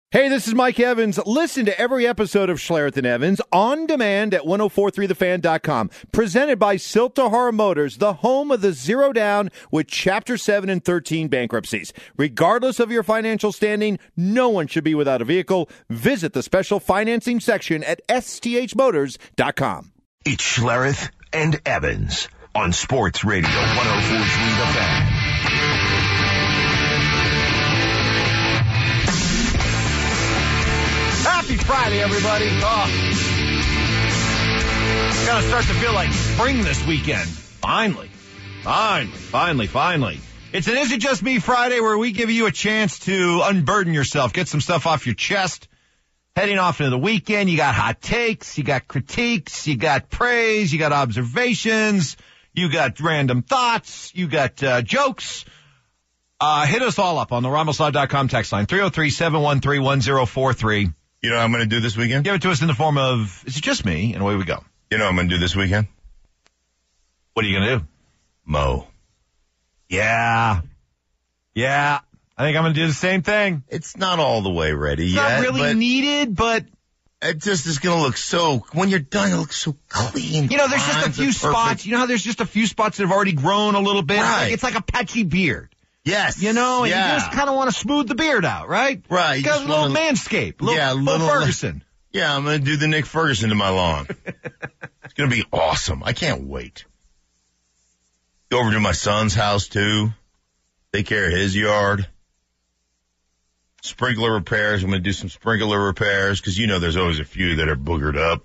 Hey, this is Mike Evans. Listen to every episode of Schlereth and Evans on demand at 1043thefan.com. Presented by Siltahara Motors, the home of the Zero Down with Chapter 7 and 13 bankruptcies. Regardless of your financial standing, no one should be without a vehicle. Visit the special financing section at sthmotors.com. It's Schlereth and Evans on Sports Radio 1043 The Fan. Happy Friday, everybody. Gonna start to feel like spring this weekend. Finally. It's an Is It Just Me Friday where we give you a chance to unburden yourself, get some stuff off your chest. Heading off into the weekend, you got hot takes, you got critiques, you got praise, you got observations, you got random thoughts, you got jokes. Hit us all up on the RamosLive.com text line, 303-713-1043. You know what I'm going to do this weekend? Give it to us in the form of, is it just me? And away we go. You know what I'm going to do this weekend? What are you going to do? Mow. Yeah. I think I'm going to do the same thing. It's not all the way ready It's yet. not really needed, but it just is going to look so, when you're done, it looks so clean. you know, there's just a few spots. You know how there's just a few spots that have already grown a little bit? Right. It's like a patchy beard. Yes. You know, and yeah. you just kind of want to smooth the beard out, right? Right. You Got just a little wanna- manscape. Little Ferguson. Yeah, I'm going to do the Nick Ferguson to my lawn. It's going to be awesome. I can't wait. Go over to my son's house, too. Take care of his yard. Sprinkler repairs. I'm going to do some sprinkler repairs because, you know, there's always a few that are boogered up.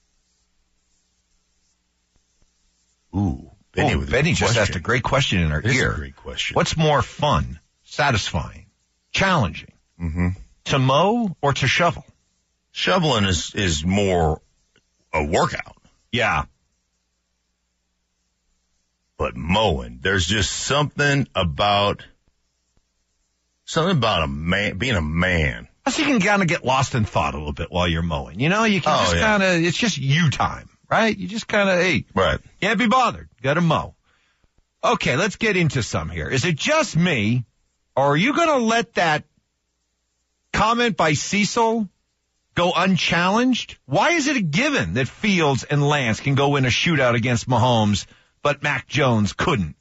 Ooh. Benny just asked a great question in our This is ear. a great question. What's more fun, satisfying, challenging, to mow or to shovel? Shoveling is more a workout. Yeah. But mowing, there's just something about a man, being a man. So you can kind of get lost in thought a little bit while you're mowing. You know, you can kind of, it's just you time, right? You just kind of, hey, Right. can't be bothered. Got to mow. Okay, let's get into some here. Is it just me, or are you going to let that comment by Cecil go unchallenged? Why is it a given that Fields and Lance can go in a shootout against Mahomes, but Mac Jones couldn't?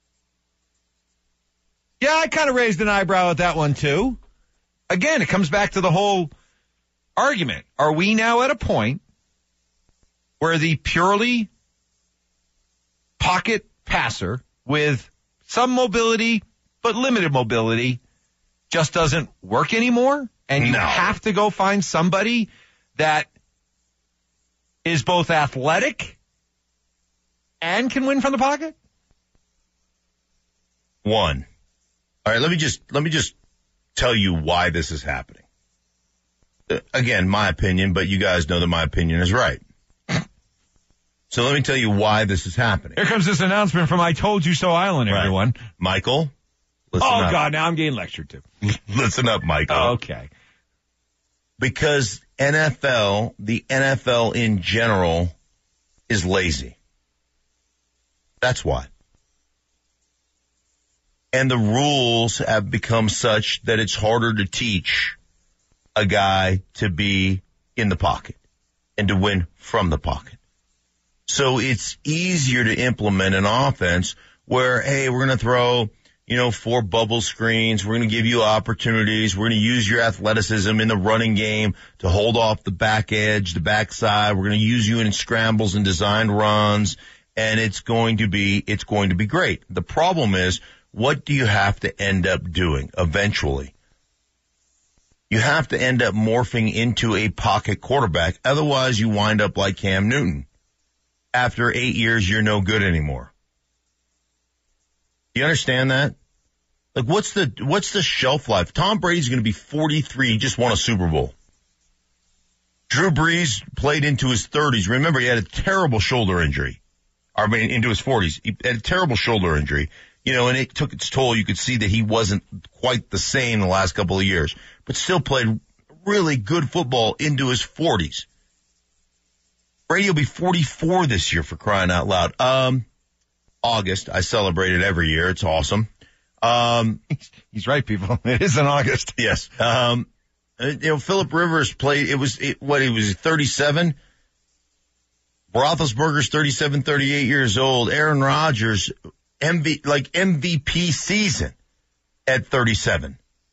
Yeah, I kind of raised an eyebrow at that one, too. Again, it comes back to the whole argument. Are we now at a point where the purely pocket passer with some mobility but limited mobility just doesn't work anymore? And you have to go find somebody that is both athletic and can win from the pocket? One. All right, let me just tell you why this is happening. Again, my opinion, but you guys know that my opinion is right. So let me tell you why this is happening. Here comes this announcement from I Told You So Island, Right. everyone. Michael, listen up. God, now I'm getting lectured to. Listen up, Michael. Okay. Because the NFL in general is lazy. That's why. And the rules have become such that it's harder to teach a guy to be in the pocket and to win from the pocket. So it's easier to implement an offense where, hey, we're going to throw, 4 bubble screens. We're going to give you opportunities. We're going to use your athleticism in the running game to hold off the back edge, the backside. We're going to use you in scrambles and designed runs, and it's going to be great. The problem is, what do you have to end up doing eventually? You have to end up morphing into a pocket quarterback. Otherwise, you wind up like Cam Newton. After 8 years, you're no good anymore. Do you understand that? Like, what's the shelf life? Tom Brady's going to be 43. He just won a Super Bowl. Drew Brees played into his 30s. Remember, he had a terrible shoulder injury. Into his 40s. He had a terrible shoulder injury. And it took its toll. You could see that he wasn't quite the same the last couple of years, but still played really good football into his 40s. Brady will be 44 this year, for crying out loud. August. I celebrate it every year. It's awesome. He's right, people. It is in August. Yes. Phillip Rivers played, he was 37? Roethlisberger's 37, 38 years old. Aaron Rodgers, MVP season at 37.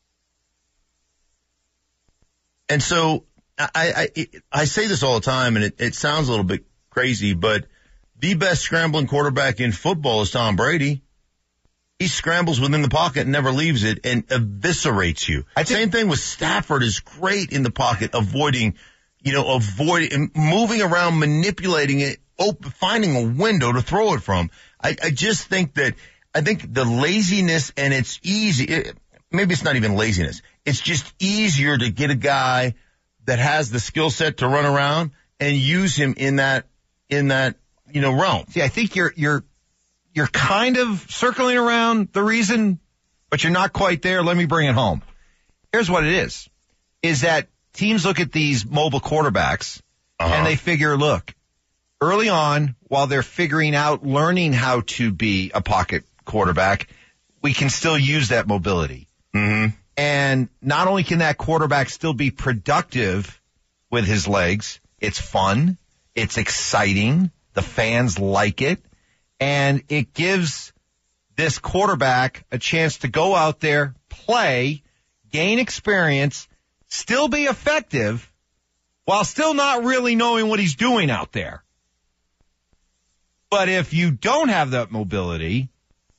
And so I say this all the time, and it sounds a little bit crazy, but the best scrambling quarterback in football is Tom Brady. He scrambles within the pocket and never leaves it and eviscerates you. Same thing with Stafford is great in the pocket, avoiding, moving around, manipulating it, finding a window to throw it from. I think the laziness, and it's easy. Maybe it's not even laziness. It's just easier to get a guy that has the skill set to run around and use him in that realm. See, I think you're kind of circling around the reason, but you're not quite there. Let me bring it home. Here's what it is that teams look at these mobile quarterbacks and they figure, look, early on, while they're learning how to be a pocket quarterback, we can still use that mobility. Mm-hmm. And not only can that quarterback still be productive with his legs, it's fun, it's exciting, the fans like it, and it gives this quarterback a chance to go out there, play, gain experience, still be effective, while still not really knowing what he's doing out there. But if you don't have that mobility,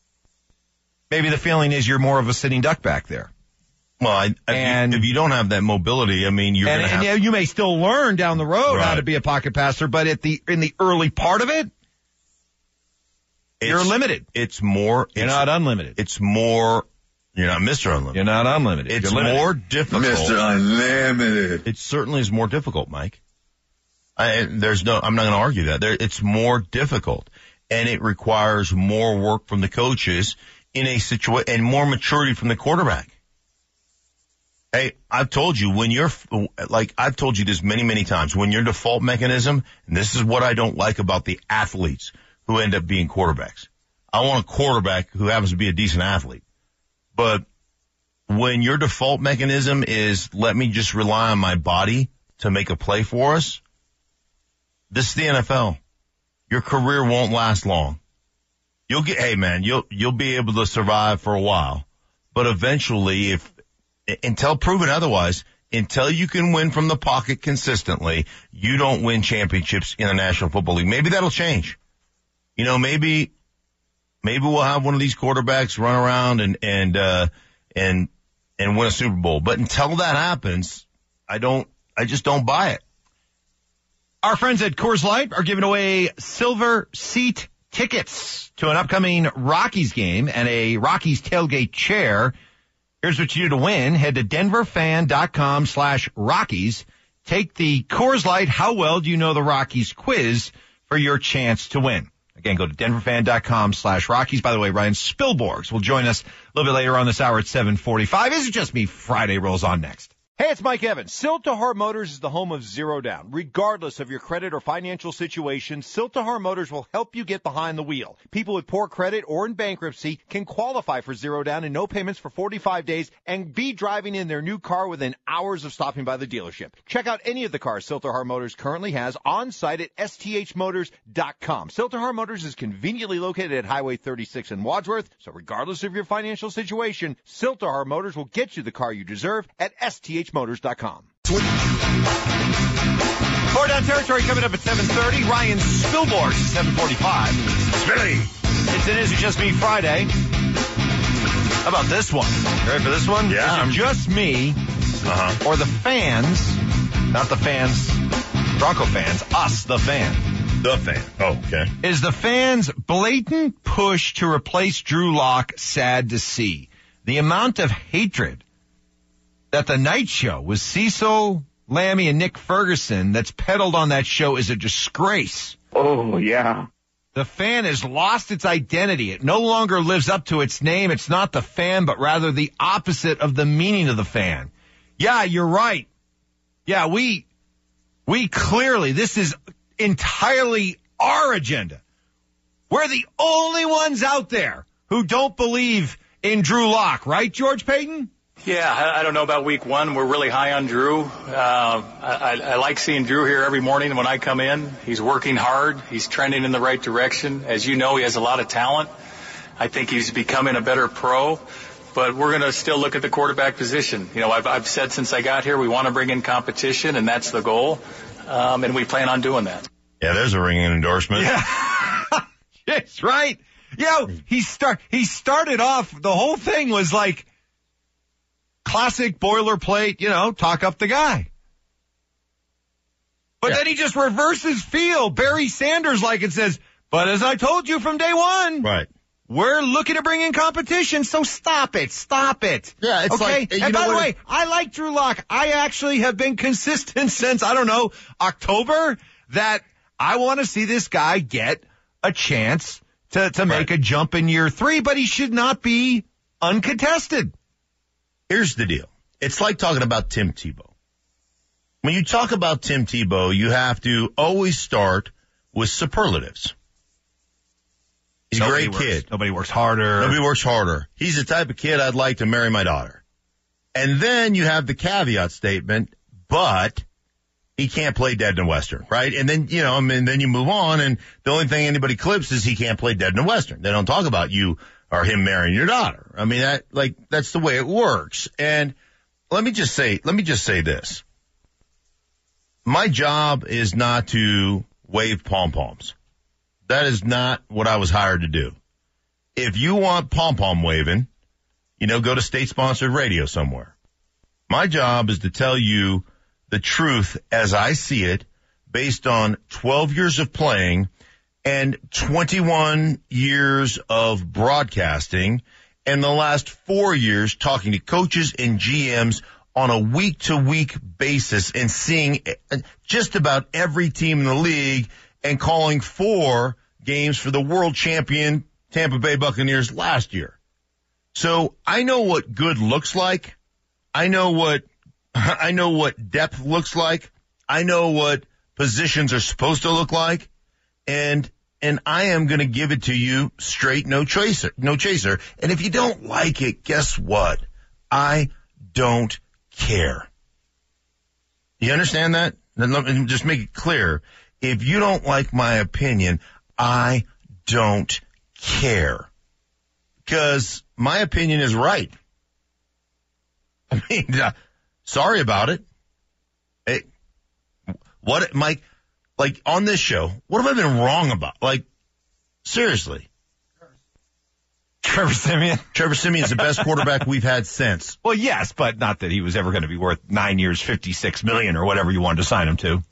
maybe the feeling is you're more of a sitting duck back there. Well, if you don't have that mobility, I mean, you're going to have... you may still learn down the road how to be a pocket passer, but in the early part of it, you're limited. You're not unlimited. You're not Mr. Unlimited. You're not unlimited. It's more difficult. Mr. Unlimited. It certainly is more difficult, Mike. I'm not going to argue that. It's more difficult, and it requires more work from the coaches in a situation, and more maturity from the quarterback. Hey, I've told you I've told you this many, many times, when your default mechanism, and this is what I don't like about the athletes who end up being quarterbacks. I want a quarterback who happens to be a decent athlete. But when your default mechanism is, let me just rely on my body to make a play for us, this is the NFL. Your career won't last long. You'll be able to survive for a while, but eventually until proven otherwise, until you can win from the pocket consistently, you don't win championships in the National Football League. Maybe that'll change. Maybe we'll have one of these quarterbacks run around and win a Super Bowl. But until that happens, I just don't buy it. Our friends at Coors Light are giving away silver seat tickets to an upcoming Rockies game and a Rockies tailgate chair. Here's what you do to win. Head to denverfan.com/Rockies. Take the Coors Light How Well Do You Know the Rockies quiz for your chance to win. Again, go to denverfan.com/Rockies. By the way, Ryan Spilborghs will join us a little bit later on this hour at 7:45. Is it just me? Friday rolls on next. Hey, it's Mike Evans. Sill-ToHar Motors is the home of Zero Down. Regardless of your credit or financial situation, Sill-ToHar Motors will help you get behind the wheel. People with poor credit or in bankruptcy can qualify for Zero Down and no payments for 45 days and be driving in their new car within hours of stopping by the dealership. Check out any of the cars Sill-ToHar Motors currently has on site at sthmotors.com. Sill-ToHar Motors is conveniently located at Highway 36 in Wadsworth, so regardless of your financial situation, Sill-ToHar Motors will get you the car you deserve at sthmotors.com. Four Down Territory coming up at 7:30. Ryan Spilborghs, 7:45. Spilly. It's It Is Just Me Friday. How about this one? You ready for this one? Yeah. Is it just me or the fans, not the fans, Bronco fans, us, the fan. The fan. Oh, okay. Is the fans' blatant push to replace Drew Lock sad to see? The amount of hatred that the night show with Cecil Lammey and Nick Ferguson that's peddled on that show is a disgrace. Oh, yeah. The fan has lost its identity. It no longer lives up to its name. It's not the fan, but rather the opposite of the meaning of the fan. Yeah, you're right. Yeah, we clearly, this is entirely our agenda. We're the only ones out there who don't believe in Drew Lock, right, George Payton? Yeah, I don't know about week one. We're really high on Drew. I like seeing Drew here every morning when I come in. He's working hard. He's trending in the right direction. As you know, he has a lot of talent. I think he's becoming a better pro. But we're going to still look at the quarterback position. You know, I've said since I got here we want to bring in competition, and that's the goal. And we plan on doing that. Yeah, there's a ringing endorsement. Yeah. It's right. You know, he started off, the whole thing was like classic boilerplate, you know, talk up the guy. But then he just reverses field. Barry Sanders like it says, but as I told you from day one. Right. We're looking to bring in competition, so stop it. Yeah, it's okay? like, and by the way, I like Drew Lock. I actually have been consistent since, I don't know, October, that I want to see this guy get a chance to make a jump in year 3, but he should not be uncontested. Here's the deal. It's like talking about Tim Tebow. When you talk about Tim Tebow, you have to always start with superlatives. He's a great kid. Nobody works harder. He's the type of kid I'd like to marry my daughter. And then you have the caveat statement, but he can't play Dead in the Western, right? And then, you know, then you move on, and the only thing anybody clips is he can't play Dead in the Western. They don't talk about you or him marrying your daughter. I mean, that's the way it works. And let me just say this. My job is not to wave pom-poms. That is not what I was hired to do. If you want pom-pom waving, you know, go to state-sponsored radio somewhere. My job is to tell you the truth as I see it, based on 12 years of playing and 21 years of broadcasting, and the last 4 years talking to coaches and GMs on a week-to-week basis and seeing just about every team in the league and calling 4 games for the world champion Tampa Bay Buccaneers last year. So I know what good looks like. I know what depth looks like. I know what positions are supposed to look like. And I am going to give it to you straight, no chaser. And if you don't like it, guess what? I don't care. You understand that? Let me just make it clear. If you don't like my opinion, I don't care. Because my opinion is right. I mean, sorry about it. Hey, what, Mike, like on this show, what have I been wrong about? Like, seriously. Trevor Siemian. Trevor Siemian's the best quarterback we've had since. Well, yes, but not that he was ever going to be worth 9 years, $56 million or whatever you wanted to sign him to.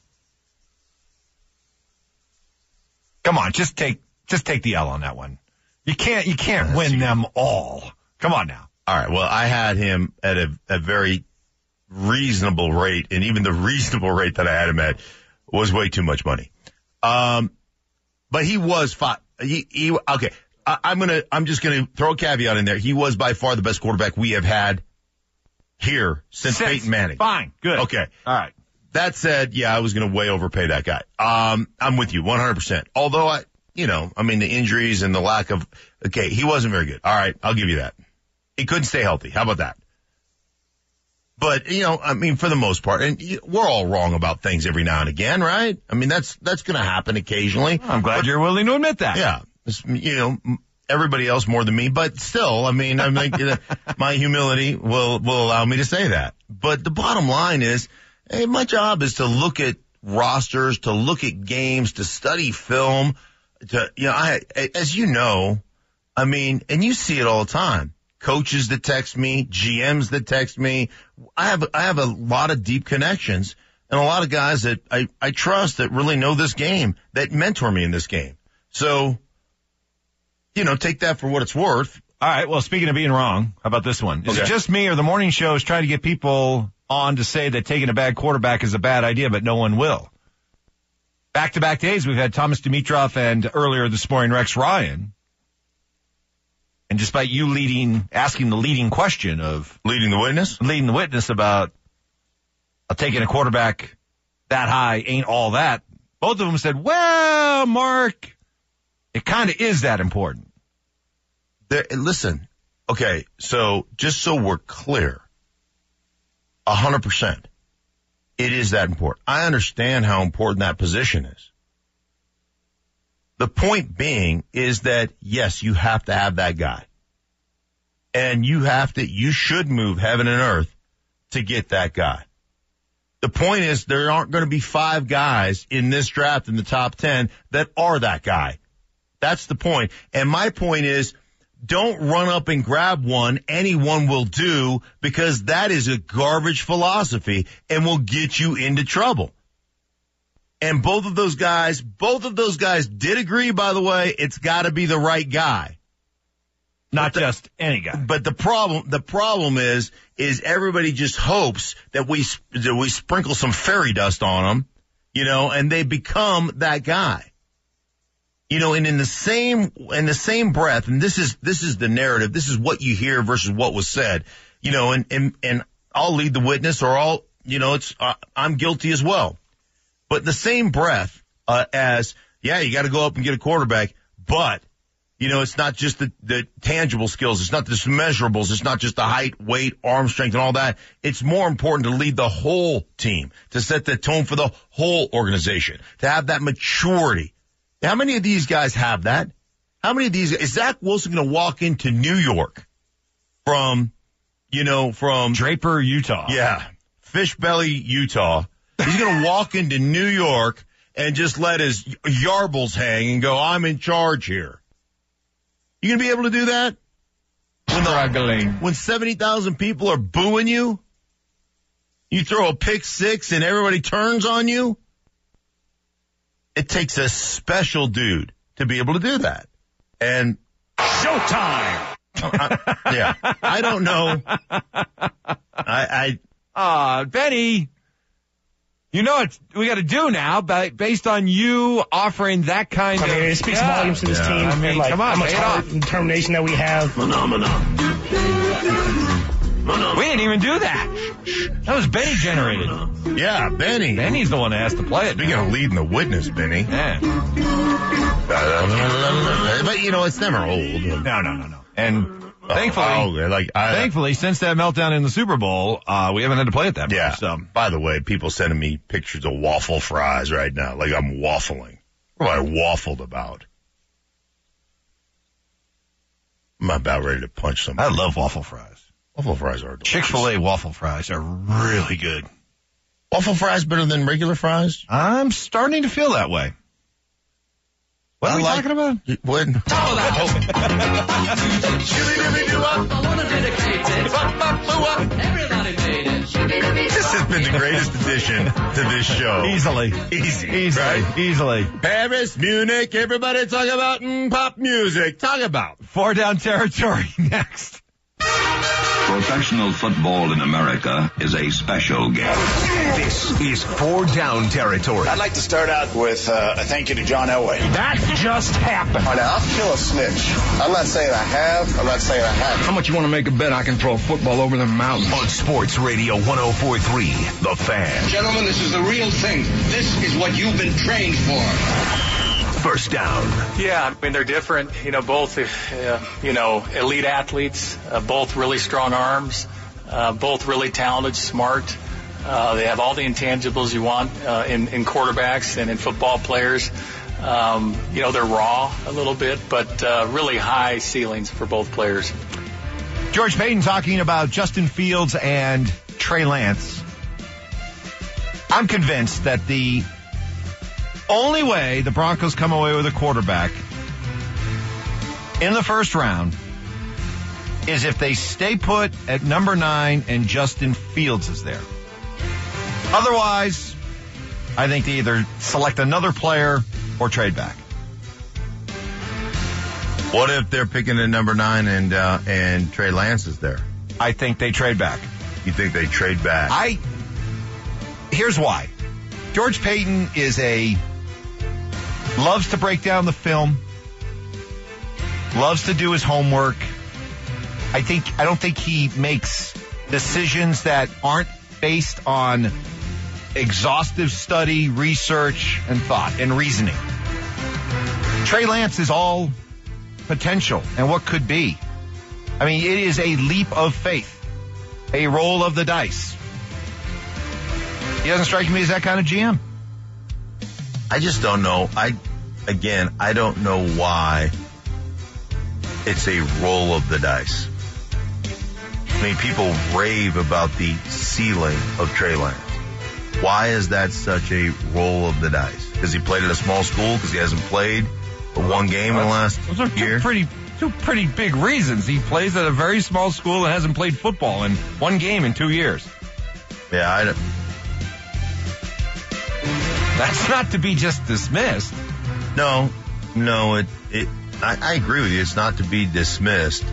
Come on, just take the L on that one. You can't win them all. Come on now. All right. Well, I had him at a very reasonable rate, and even the reasonable rate that I had him at was way too much money. But he was okay. I'm just gonna throw a caveat in there. He was by far the best quarterback we have had here since Peyton Manning. Fine. Good. Okay. All right. That said, yeah, I was going to way overpay that guy. I'm with you 100%. Although the injuries and the lack of, he wasn't very good. All right. I'll give you that. He couldn't stay healthy. How about that? But, for the most part, and we're all wrong about things every now and again, right? I mean, that's going to happen occasionally. I'm glad you're willing to admit that. Yeah. Everybody else more than me, but still, my humility will allow me to say that. But the bottom line is, hey, my job is to look at rosters, to look at games, to study film, as you know, and you see it all the time. Coaches that text me, GMs that text me. I have a lot of deep connections and a lot of guys that I trust that really know this game, that mentor me in this game. So, take that for what it's worth. All right. Well, speaking of being wrong, how about this one? Is it just me or the morning show is trying to get people on to say that taking a bad quarterback is a bad idea, but no one will? Back-to-back days, we've had Thomas Dimitroff and earlier this morning, Rex Ryan. And despite you asking the leading question of... Leading the witness about taking a quarterback that high ain't all that, both of them said, well, Mark, it kind of is that important. Listen, okay, so just so we're clear, 100%. It is that important. I understand how important that position is. The point being is that, yes, you have to have that guy. And you should move heaven and earth to get that guy. The point is there aren't going to be 5 guys in this draft in the top 10 that are that guy. That's the point. And my point is, don't run up and grab one. Anyone will do, because that is a garbage philosophy and will get you into trouble. And both of those guys did agree, by the way, it's got to be the right guy. Not just any guy. But the problem is everybody just hopes that we sprinkle some fairy dust on them, and they become that guy. And in the same breath, and this is the narrative, this is what you hear versus what was said, and I'll lead the witness, or I'm guilty as well. But the same breath, you got to go up and get a quarterback, but, it's not just the tangible skills. It's not just measurables. It's not just the height, weight, arm strength, and all that. It's more important to lead the whole team, to set the tone for the whole organization, to have that maturity. How many of these guys have that? How many of these, is Zach Wilson going to walk into New York from Draper, Utah? Yeah. Fishbelly, Utah. He's going to walk into New York and just let his yarbles hang and go, I'm in charge here. You going to be able to do that? When 70,000 people are booing you? You throw a pick six and everybody turns on you? It takes a special dude to be able to do that. And showtime. I don't know. Benny, we got to do now, based on you offering that kind of. It speaks volumes to this team. I mean, come on, how much heart and determination that we have. We didn't even do that. That was Benny generated. Yeah, Benny. Benny's the one that has to play it. Speaking of leading the witness, Benny. Yeah. But, it's never old. No. And thankfully, since that meltdown in the Super Bowl, we haven't had to play it that much. Yeah. So. By the way, people sending me pictures of waffle fries right now, like I'm waffling. What have I waffled about? I'm about ready to punch somebody. I love waffle fries. Waffle fries are delicious. Chick-fil-A waffle fries are really good. Waffle fries better than regular fries? I'm starting to feel that way. What are we talking about? What? This has been the greatest addition to this show. Easily. Right? Easily. Paris, Munich, everybody talk about pop music. Talk about. 4 Down Territory next. Professional football in America is a special game. This is 4 Down Territory. I'd like to start out with a thank you to John Elway. That just happened. All right, now, I'll kill a snitch. I'm not saying I have. I'm not saying I haven't. How much you want to make a bet I can throw a football over the mountain? On Sports Radio 104.3, The Fan. Gentlemen, this is the real thing. This is what you've been trained for. First down. Yeah, I mean, they're different. Both, elite athletes, both really strong arms, both really talented, smart. They have all the intangibles you want in quarterbacks and in football players. They're raw a little bit, but really high ceilings for both players. George Paton talking about Justin Fields and Trey Lance. I'm convinced that the only way the Broncos come away with a quarterback in the first round is if they stay put at number 9 and Justin Fields is there. Otherwise, I think they either select another player or trade back. What if they're picking at number 9 and Trey Lance is there? I think they trade back. You think they trade back? Here's why. George Paton loves to break down the film, loves to do his homework. I don't think he makes decisions that aren't based on exhaustive study, research, and thought and reasoning. Trey Lance is all potential and what could be. I mean, it is a leap of faith, a roll of the dice. He doesn't strike me as that kind of GM. I just don't know. I don't know why it's a roll of the dice. I mean, people rave about the ceiling of Trey Lance. Why is that such a roll of the dice? Because he played at a small school? Because he hasn't played one game in the last year? Two pretty big reasons. He plays at a very small school and hasn't played football in one game in 2 years. Yeah, That's not to be just dismissed. No, I agree with you. It's not to be dismissed.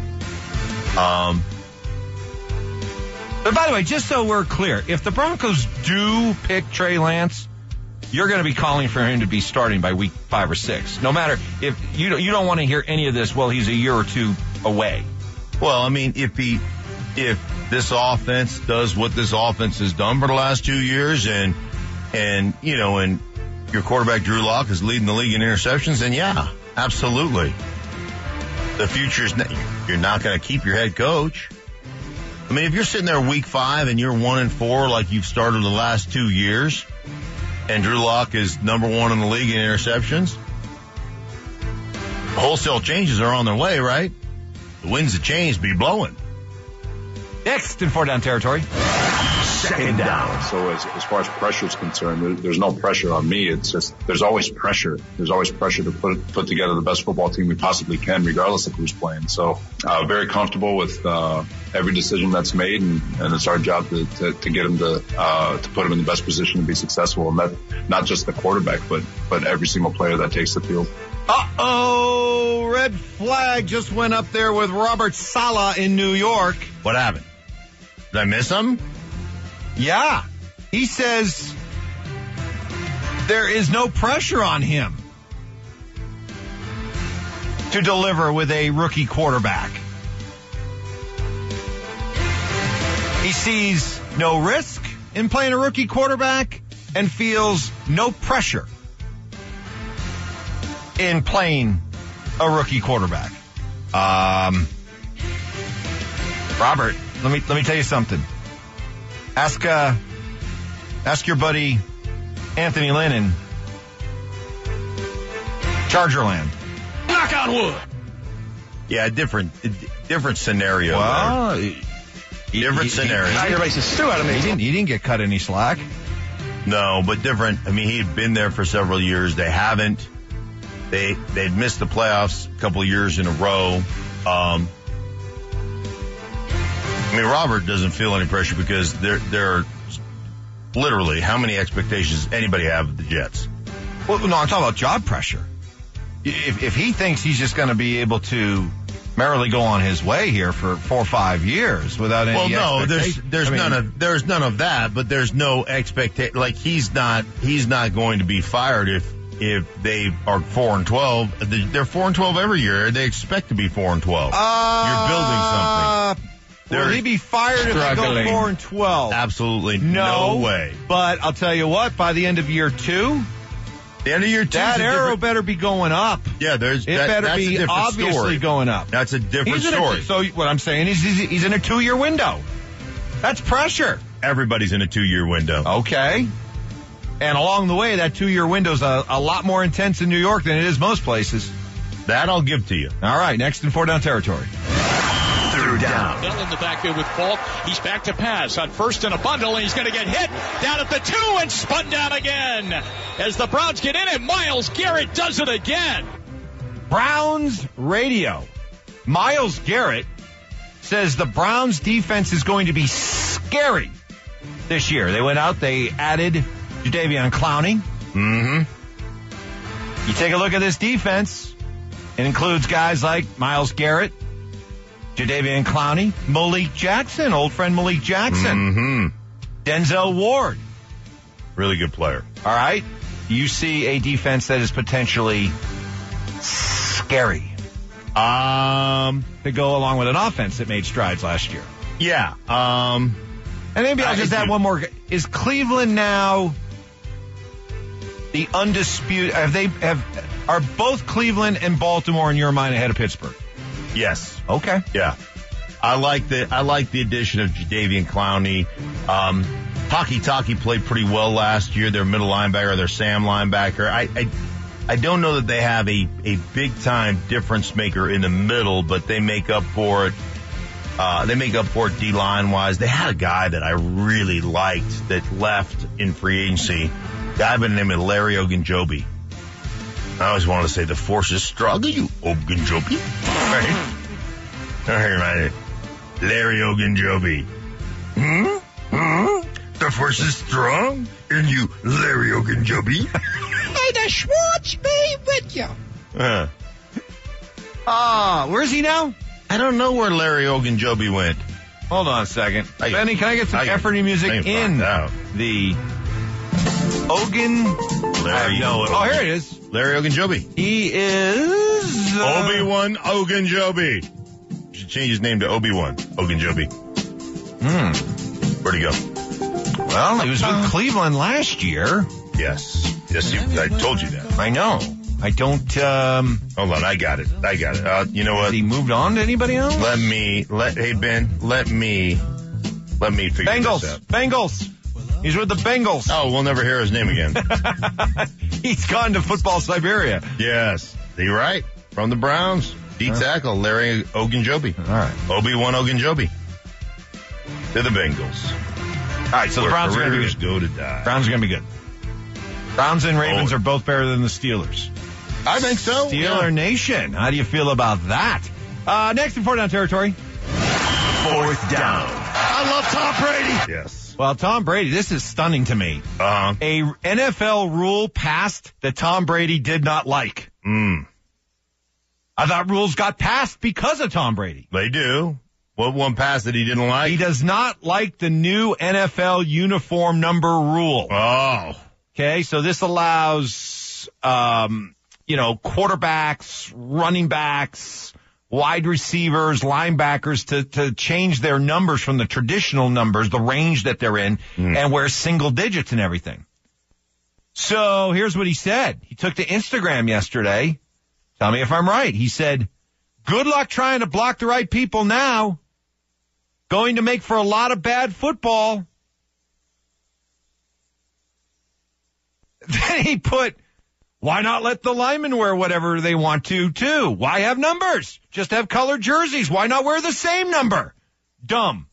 But by the way, just so we're clear, if the Broncos do pick Trey Lance, you're going to be calling for him to be starting by week 5 or 6. No matter if you don't want to hear any of this. Well, he's a year or two away. Well, I mean, if this offense does what this offense has done for the last 2 years, and your quarterback Drew Lock is leading the league in interceptions, then yeah, absolutely. The future's you're not going to keep your head coach. I mean, if you're sitting there week 5 and you're 1-4 like you've started the last 2 years, and Drew Lock is number 1 in the league in interceptions, wholesale changes are on their way, right? The winds of change be blowing. Next in 4 down territory. Second down. So as far as pressure is concerned, there's no pressure on me. It's just there's always pressure. There's always pressure to put together the best football team we possibly can, regardless of who's playing. So very comfortable with every decision that's made, and it's our job to get him to put him in the best position to be successful, and that not just the quarterback, but every single player that takes the field. Uh-oh, red flag just went up there with Robert Saleh in New York. What happened? Did I miss him? Yeah. He says there is no pressure on him to deliver with a rookie quarterback. He sees no risk in playing a rookie quarterback and feels no pressure in playing a rookie quarterback. Robert, let me tell you something. Ask your buddy Anthony Lynn in Chargerland. Knock on wood. Yeah, different scenario. Well, different scenario. Now you're making a stew out of me. He didn't get cut any slack. No, but different. I mean, he had been there for several years. They haven't. They'd missed the playoffs a couple of years in a row. I mean, Robert doesn't feel any pressure because there are literally how many expectations does anybody have of the Jets? Well, no, I'm talking about job pressure. If he thinks he's just going to be able to merrily go on his way here for 4 or 5 years without any expectation. There's none of that, but there's no expectation. Like he's not going to be fired if they are 4-12. They're 4-12 every year. They expect to be 4-12. You're building something. Will he be fired if they go 4-12? Absolutely no way. But I'll tell you what, by the end of year 2, the end of year 2, that arrow better be going up. Yeah, that's be obviously story. Going up. That's a different story. So what I'm saying is he's in a 2-year window. That's pressure. Everybody's in a 2-year window. Okay. And along the way, that 2-year window's a lot more intense in New York than it is most places. That I'll give to you. All right, next in 4 down territory. 3rd down. Bell in the backfield with Falk. He's back to pass on 1st and a bundle, and he's going to get hit down at the 2 and spun down again. As the Browns get in, and Myles Garrett does it again. Browns radio. Myles Garrett says the Browns defense is going to be scary this year. They went out, they added Jadeveon Clowney. Mm-hmm. You take a look at this defense. It includes guys like Myles Garrett, Jadeveon Clowney, Malik Jackson, old friend Malik Jackson, Denzel Ward. Really good player. All right. You see a defense that is potentially scary. To go along with an offense that made strides last year. Yeah. And maybe I'll just add one more. Is Cleveland now the undisputed? Are both Cleveland and Baltimore in your mind ahead of Pittsburgh? Yes. Okay. Yeah. I like the addition of Jadeveon Clowney. Hockey Talkie played pretty well last year. Their middle linebacker, their Sam linebacker. I don't know that they have a big-time difference maker in the middle, but they make up for it. D-line-wise. They had a guy that I really liked that left in free agency. A guy by the name of Larry Ogunjobi. I always wanted to say the force is strong. You Ogunjobi. Right? All right. Larry Ogunjobi. The force is strong in you, Larry Ogunjobi. May the Schwartz be with you. Where's he now? I don't know where Larry Ogunjobi went. Hold on a second. Benny, can I get some efforty music in the Ogun? Larry. Oh, here it is. Larry Ogunjobi. He is Obi-Wan Ogunjobi. You should change his name to Obi-Wan Ogunjobi. Where'd he go? Well, he was with Cleveland last year. Yes, I told you that. I know. I don't, hold on, I got it. You know what? Has he moved on to anybody else? Hey, Ben, let me figure this out. Bengals. He's with the Bengals. Oh, we'll never hear his name again. He's gone to Football Siberia. Yes. You're right. From the Browns. D-tackle, Larry Ogunjobi. All right. Obi-Wan Ogunjobi. To the Bengals. All right, so the Browns are going to be good. Go to die. Browns are going to be good. Browns and Ravens are both better than the Steelers. I think so. Steeler Nation. How do you feel about that? Next in 4th down territory. 4th down. I love Tom Brady. Yes. Well, Tom Brady, this is stunning to me. Uh-huh. A NFL rule passed that Tom Brady did not like. I thought rules got passed because of Tom Brady. They do. What one passed that he didn't like? He does not like the new NFL uniform number rule. Oh. Okay, so this allows, quarterbacks, running backs, wide receivers, linebackers to change their numbers from the traditional numbers, the range that they're in, and wear single digits and everything. So here's what he said. He took to Instagram yesterday. Tell me if I'm right. He said, good luck trying to block the right people now. Going to make for a lot of bad football. Then he put, why not let the linemen wear whatever they want to, too? Why have numbers? Just have colored jerseys. Why not wear the same number? Dumb.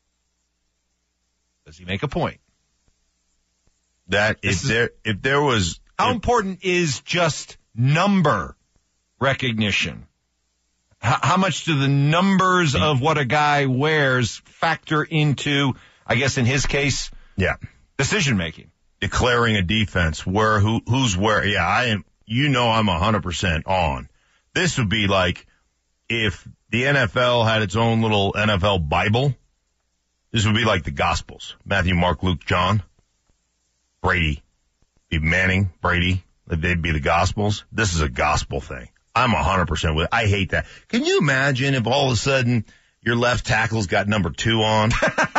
Does he make a point? That if there was... How important is just number recognition? How much do the numbers of what a guy wears factor into, I guess in his case, decision making? Declaring a defense, who's where. Yeah, I'm 100% on. This would be like if the NFL had its own little NFL Bible. This would be like the Gospels. Matthew, Mark, Luke, John. Brady. Be Manning, Brady. They'd be the Gospels. This is a gospel thing. I'm 100% with it. I hate that. Can you imagine if all of a sudden your left tackle's got number 2 on?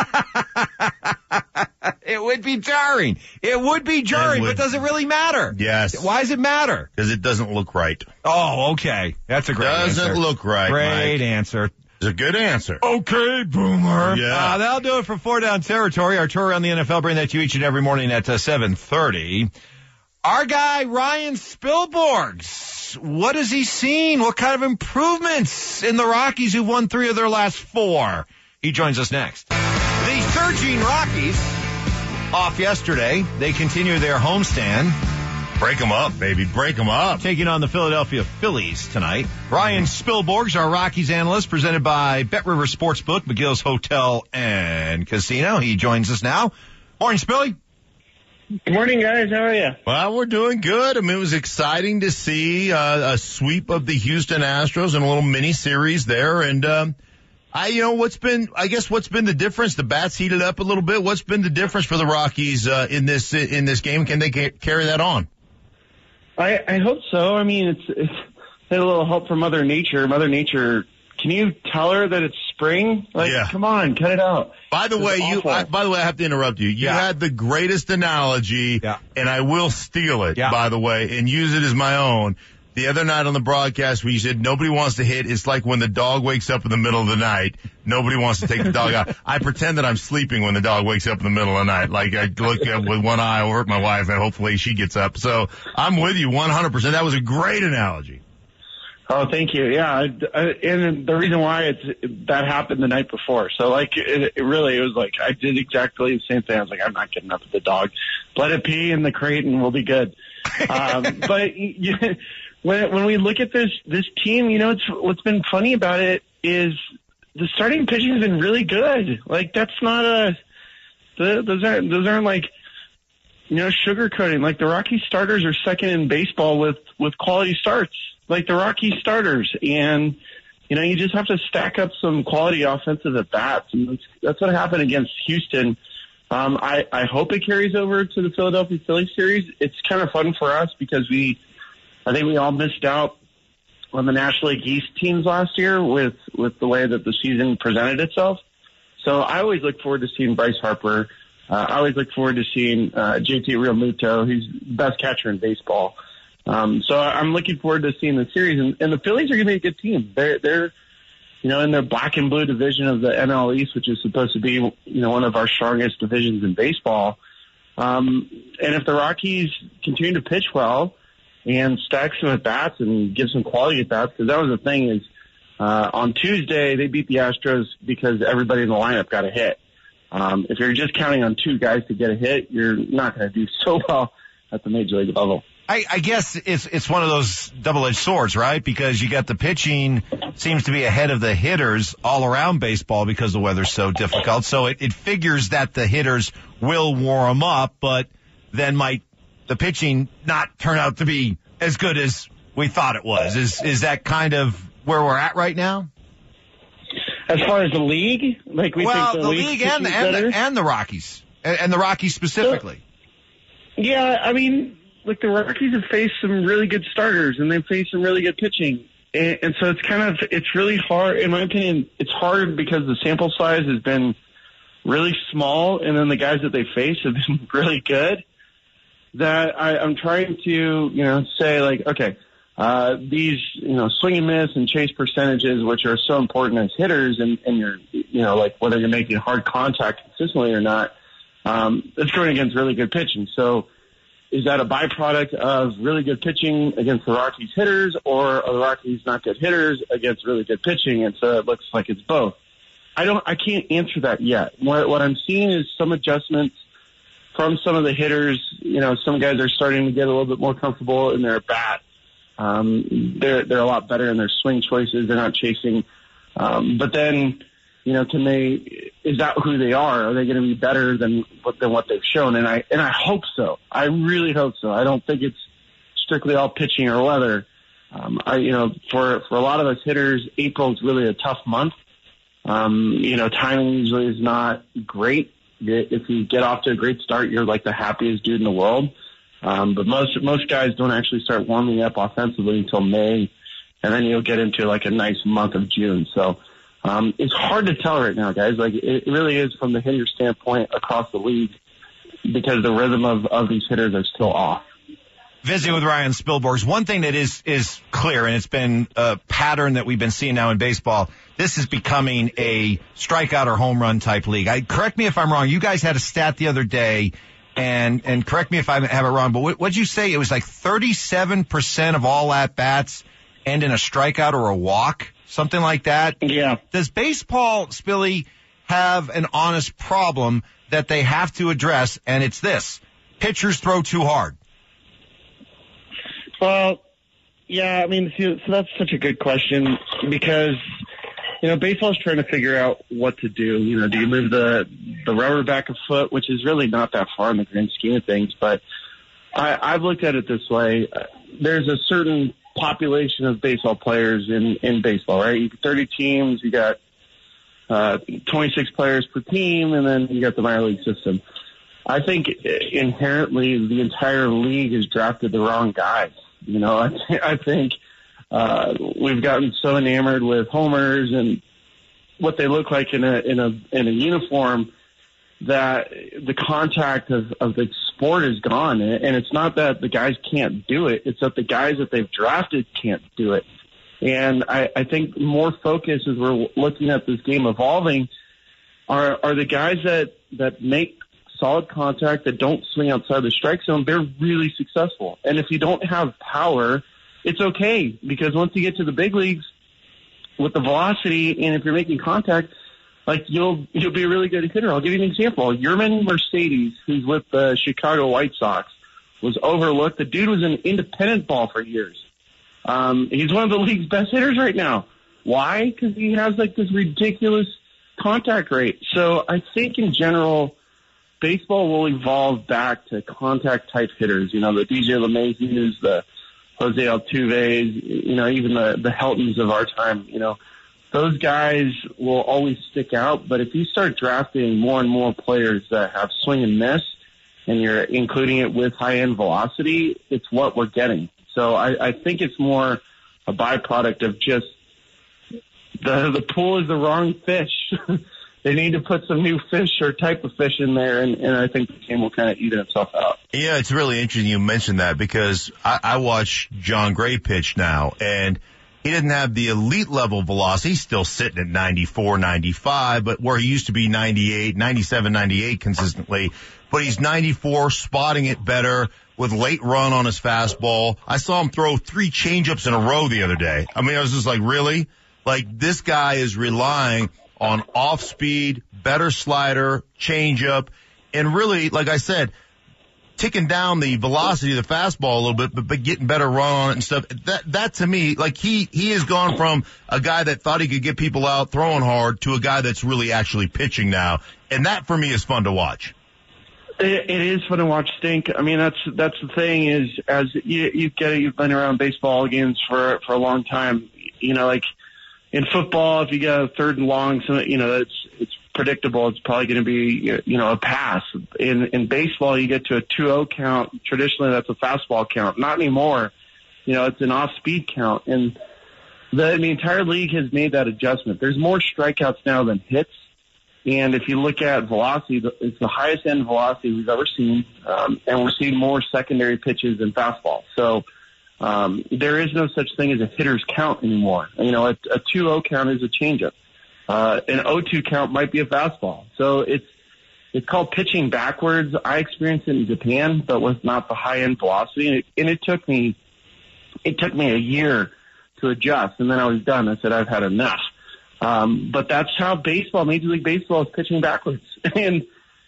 It would be jarring. But does it really matter? Yes. Why does it matter? Because it doesn't look right. Oh, okay. That's a great answer. Doesn't look right, Great Mike. answer. It's a good answer. Okay, Boomer. Yeah. That'll do it for 4 Down Territory. Our tour around the NFL, bring that to you each and every morning at 7:30. Our guy, Ryan Spilborghs. What has he seen? What kind of improvements in the Rockies who won 3 of their last 4? He joins us next. The surging Rockies off yesterday. They continue their homestand. Break them up, baby. Break them up. Taking on the Philadelphia Phillies tonight. Ryan Spilborghs, our Rockies analyst, presented by Bet River Sportsbook, McGill's Hotel and Casino. He joins us now. Morning, Spilly. Good morning, guys. How are you? Well, we're doing good. I mean, it was exciting to see a sweep of the Houston Astros and a little mini series there. And what's been the difference? The bats heated up a little bit. What's been the difference for the Rockies in this game? Can they carry that on? I hope so. I mean, it's had a little help from Mother Nature. Mother Nature, can you tell her that it's spring? Come on, cut it out. By the way, I have to interrupt you. You had the greatest analogy, and I will steal it, by the way, and use it as my own. the other night on the broadcast when you said nobody wants to hit, it's like when the dog wakes up in the middle of the night. Nobody wants to take the dog out. I pretend that I'm sleeping when the dog wakes up in the middle of the night. Like I look with one eye over at my wife and hopefully she gets up. So I'm with you 100%. That was a great analogy. Oh, thank you. Yeah. And the reason why that happened the night before. So like it was like I did exactly the same thing. I was like, I'm not getting up with the dog. Let it pee in the crate and we'll be good. But when we look at this team, what's been funny about it is the starting pitching has been really good. Like that's not those aren't like, sugarcoating. Like the Rockies starters are second in baseball with quality starts. Like the Rockies starters, and you just have to stack up some quality offensive at bats, and that's what happened against Houston. I hope it carries over to the Philadelphia Phillies series. It's kind of fun for us because I think we all missed out on the National League East teams last year with the way that the season presented itself. So I always look forward to seeing Bryce Harper. I always look forward to seeing JT Realmuto, who's the best catcher in baseball. So I'm looking forward to seeing the series, and the Phillies are going to be a good team. They're in their black and blue division of the NL East, which is supposed to be, one of our strongest divisions in baseball. And if the Rockies continue to pitch well and stack some at bats and give some quality at bats, because that was the thing is, on Tuesday they beat the Astros because everybody in the lineup got a hit. If you're just counting on two guys to get a hit, you're not going to do so well at the major league level. I guess it's one of those double-edged swords, right? Because you got the pitching seems to be ahead of the hitters all around baseball because the weather's so difficult. So it figures that the hitters will warm up, but then might the pitching not turn out to be as good as we thought it was. Is that kind of where we're at right now? As far as the league? Like we think the league and the Rockies. And the Rockies specifically. So, yeah, I mean, look, the Rockies have faced some really good starters, and they've faced some really good pitching. And so it's really hard, in my opinion, it's hard because the sample size has been really small, and then the guys that they face have been really good, that I'm trying to, say, like, okay, these, swing and miss and chase percentages, which are so important as hitters, and you're, like whether you're making hard contact consistently or not, it's going against really good pitching. So is that a byproduct of really good pitching against the Rockies hitters, or are the Rockies not good hitters against really good pitching? And so it looks like it's both. I can't answer that yet. What I'm seeing is some adjustments from some of the hitters. Some guys are starting to get a little bit more comfortable in their bat. They're a lot better in their swing choices. They're not chasing. But then, is that who they are? Are they going to be better than what they've shown? And I hope so. I really hope so. I don't think it's strictly all pitching or weather. For a lot of us hitters, April is really a tough month. Timing usually is not great. If you get off to a great start, you're like the happiest dude in the world. But most guys don't actually start warming up offensively until May, and then you'll get into like a nice month of June. So it's hard to tell right now, guys. Like it really is from the hitter standpoint across the league, because the rhythm of these hitters are still off. Visiting with Ryan Spilborghs, one thing that is clear, and it's been a pattern that we've been seeing now in baseball, this is becoming a strikeout or home run type league. Correct me if I'm wrong. You guys had a stat the other day, and correct me if I have it wrong, but what'd you say? It was like 37% of all at-bats end in a strikeout or a walk, something like that? Yeah. Does baseball, Spilly, have an honest problem that they have to address, and it's this: pitchers throw too hard? Well, yeah, I mean, so that's such a good question because, baseball's trying to figure out what to do. Do you move the rubber back a foot, which is really not that far in the grand scheme of things, but I've looked at it this way. There's a certain population of baseball players in baseball, right? You got 30 teams, you got 26 players per team, and then you got the minor league system. I think inherently the entire league has drafted the wrong guys. I think we've gotten so enamored with homers and what they look like in a uniform that the contact of the sport is gone. And it's not that the guys can't do it. It's that the guys that they've drafted can't do it. And I think more focus as we're looking at this game evolving are the guys that make solid contact, that don't swing outside the strike zone. They're really successful. And if you don't have power, it's okay, because once you get to the big leagues with the velocity, and if you're making contact, like you'll be a really good hitter. I'll give you an example. Yerman Mercedes, who's with the Chicago White Sox, was overlooked. The dude was in independent ball for years. He's one of the league's best hitters right now. Why? Because he has like this ridiculous contact rate. So I think in general, baseball will evolve back to contact type hitters. You know, the DJ LeMahieu's, the Jose Altuve's, you know, even the Heltons of our time, you know, those guys will always stick out. But if you start drafting more and more players that have swing and miss, and you're including it with high-end velocity, it's what we're getting. So I think it's more a byproduct of just the pool is the wrong fish. They need to put some new fish or type of fish in there, and I think the game will kind of eat itself out. Yeah, it's really interesting you mentioned that, because I watch John Gray pitch now, and he didn't have the elite level velocity. He's still sitting at 94, 95, but where he used to be 98, 97, 98 consistently. But he's 94, spotting it better with late run on his fastball. I saw him throw 3 changeups in a row the other day. I mean, I was just like, really? Like, this guy is relying on off speed, better slider, changeup, and really, like I said, ticking down the velocity of the fastball a little bit, but getting better run on it and stuff. That to me, like he has gone from a guy that thought he could get people out throwing hard to a guy that's really actually pitching now. And that for me is fun to watch. It is fun to watch, Stink. I mean, that's the thing is, as you get it, you've been around baseball games for a long time. You know, like in football, if you get a 3rd and long, so you know it's predictable. It's probably going to be, you know, a pass. In baseball, you get to a 2-0 count. Traditionally, that's a fastball count. Not anymore. You know, it's an off-speed count, and the entire league has made that adjustment. There's more strikeouts now than hits. And if you look at velocity, it's the highest end velocity we've ever seen, and we're seeing more secondary pitches than fastball. So there is no such thing as a hitter's count anymore. You know, a 2-0 count is a changeup. An 0-2 count might be a fastball. So it's called pitching backwards. I experienced it in Japan, but with not the high end velocity. And it took me a year to adjust, and then I was done. I said, I've had enough. But that's how baseball, Major League Baseball, is pitching backwards. And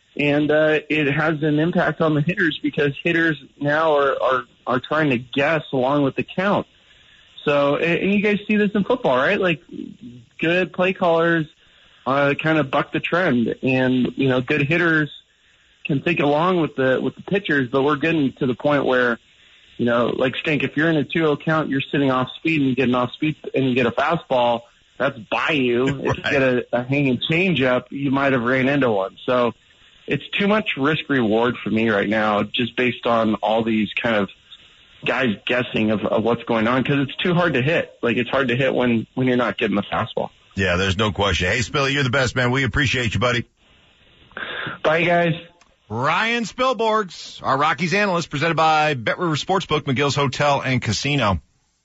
it has an impact on the hitters, because hitters now are trying to guess along with the count. So, and you guys see this in football, right? Like, good play callers kind of buck the trend, and, you know, good hitters can think along with the pitchers, but we're getting to the point where, you know, like Stink, if you're in a 2-0 count, you're sitting off speed, and you get an off speed and you get a fastball, that's by you. Right. If you get a hanging changeup, you might have ran into one. So it's too much risk reward for me right now, just based on all these kind of guys guessing of what's going on, because it's too hard to hit. Like, it's hard to hit when you're not getting the fastball. Yeah, there's no question. Hey, Spilly, you're the best, man. We appreciate you, buddy. Bye, guys. Ryan Spilborghs, our Rockies analyst, presented by Bet River Sportsbook, McGill's Hotel and Casino.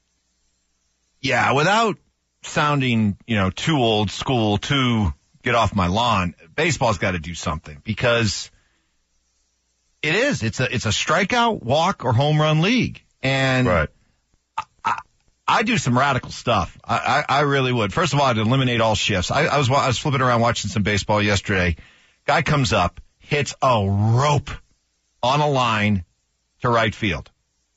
Yeah, without sounding, you know, too old school to get off my lawn, baseball's got to do something, because it's a strikeout, walk, or home run league. And right. I do some radical stuff. I really would. First of all, I'd eliminate all shifts. I was flipping around watching some baseball yesterday. Guy comes up, hits a rope on a line to right field.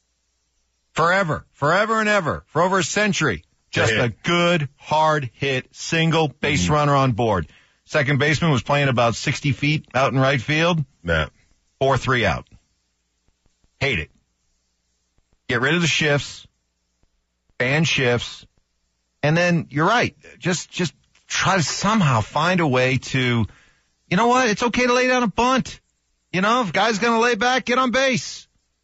Forever and ever, for over a century. Just a good, hard hit, single base runner on board. Second baseman was playing about 60 feet out in right field. Yeah. 4-3 out. Hate it. Get rid of the shifts, ban shifts, and then you're right. Just try to somehow find a way to, you know what? It's okay to lay down a bunt. You know, if a guy's going to lay back, get on base.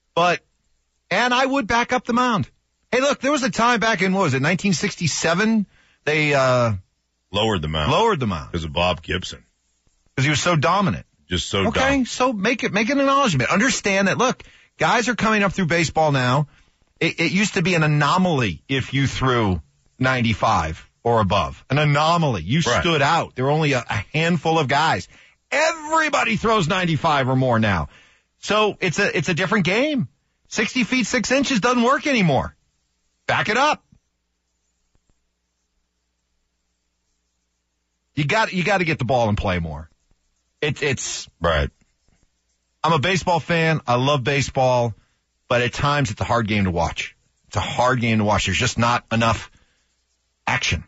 And I would back up the mound. Hey, look, there was a time back in, 1967? They, lowered the mound. Lowered the mound. Because of Bob Gibson. Because he was so dominant. Just so okay, dumb. so make an acknowledgement. Understand that, look, guys are coming up through baseball now. It used to be an anomaly if you threw 95 or above. An anomaly. You stood out. There were only a handful of guys. Everybody throws 95 or more now. So it's a different game. 60 feet, 6 inches doesn't work anymore. Back it up. You got to get the ball and play more. It's right. I'm a baseball fan. I love baseball, but at times it's a hard game to watch. It's a hard game to watch. There's just not enough action.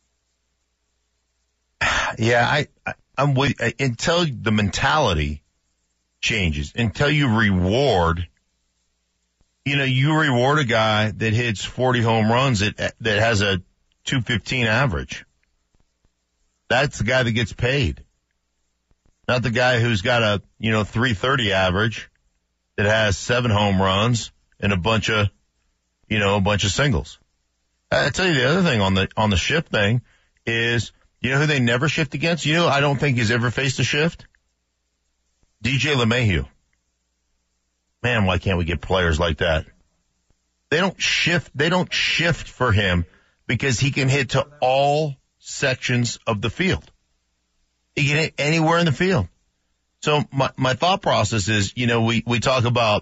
Yeah, I'm with until the mentality changes, until you reward. You reward a guy that hits 40 home runs that has a 215 average. That's the guy that gets paid. Not the guy who's got a, 330 average that has 7 home runs and a bunch of singles. I tell you the other thing on the shift thing is, who they never shift against? I don't think he's ever faced a shift? DJ LeMahieu. Man, why can't we get players like that? They don't shift for him because he can hit to all sections of the field. He can hit anywhere in the field. So my thought process is, we talk about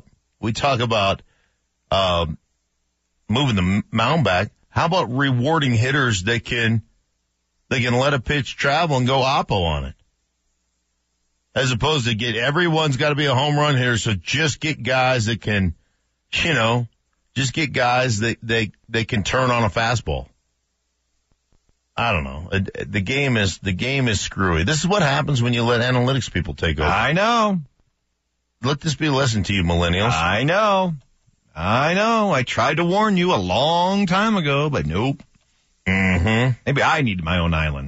moving the mound back. How about rewarding hitters that can let a pitch travel and go oppo on it? As opposed to everyone's got to be a home run hitter, so just get guys that can, just get guys that they can turn on a fastball. I don't know. The game is screwy. This is what happens when you let analytics people take over. I know. Let this be a lesson to you, millennials. I know. I tried to warn you a long time ago, but nope. Mm-hmm. Maybe I need my own island.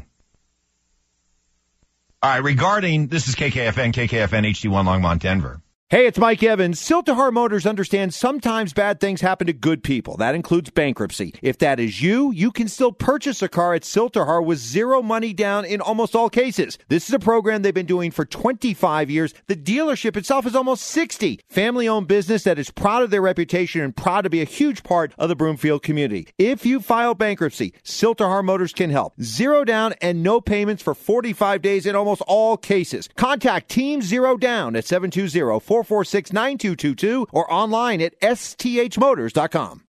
All right, this is KKFN HD1 Longmont, Denver. Hey, it's Mike Evans. Siltahar Motors understands sometimes bad things happen to good people. That includes bankruptcy. If that is you, you can still purchase a car at Siltahar with zero money down in almost all cases. This is a program they've been doing for 25 years. The dealership itself is almost 60. Family-owned business that is proud of their reputation and proud to be a huge part of the Broomfield community. If you file bankruptcy, Siltahar Motors can help. Zero down and no payments for 45 days in almost all cases. Contact Team Zero Down at 720-446-9222 or online at sthmotors.com.